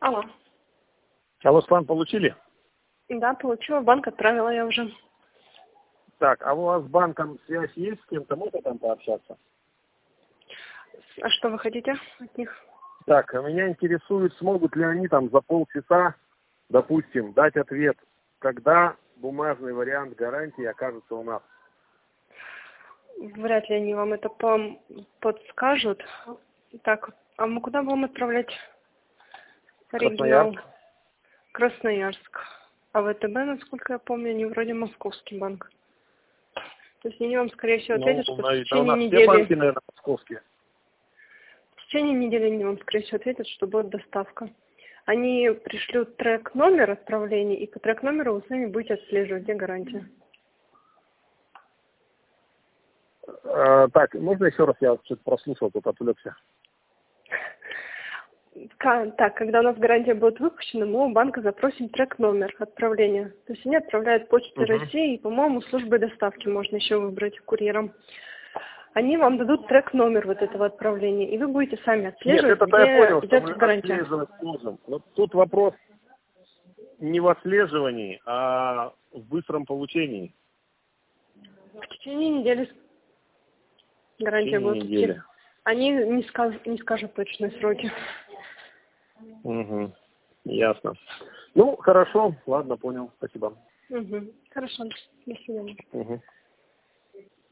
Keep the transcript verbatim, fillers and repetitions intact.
Алло. Алло, план получили? Да, получила. В банк отправила я уже. Так, а у вас с банком связь есть? С кем-то можно там пообщаться? А что вы хотите от них? Так, меня интересует, смогут ли они там за полчаса, допустим, дать ответ, когда бумажный вариант гарантии окажется у нас. Вряд ли они вам это пом- подскажут. Так, а мы куда будем отправлять оригинал? Красноярск. Красноярск. А ВТБ, насколько я помню, они вроде московский банк. То есть они вам, скорее всего, Ну, ответят, что в да, у течение нас все недели... банки, наверное, московские. В течение недели они вам, скорее всего, ответят, что будет доставка. Они пришлют трек-номер отправления, и по трек-номеру вы сами будете отслеживать, где гарантия. А, так, можно еще раз, я что-то прослушал, тут отвлекся. Ка- Так, когда у нас гарантия будет выпущена, мы у банка запросим трек-номер отправления. То есть они отправляют Почтой Угу. России, и, по-моему, службой доставки можно еще выбрать курьером. Они вам дадут трек-номер вот этого отправления, и вы будете сами Нет, отслеживать, это-то я понял, где что идет мы гарантия. отслеживать можем. Но тут вопрос не в отслеживании, а в быстром получении. В течение недели В гарантия течение будет идти. недели. Они не, скаж- не скажут точные сроки. Угу. Ясно. Ну, хорошо, ладно, понял. Спасибо. Угу. Хорошо. До свидания. Угу.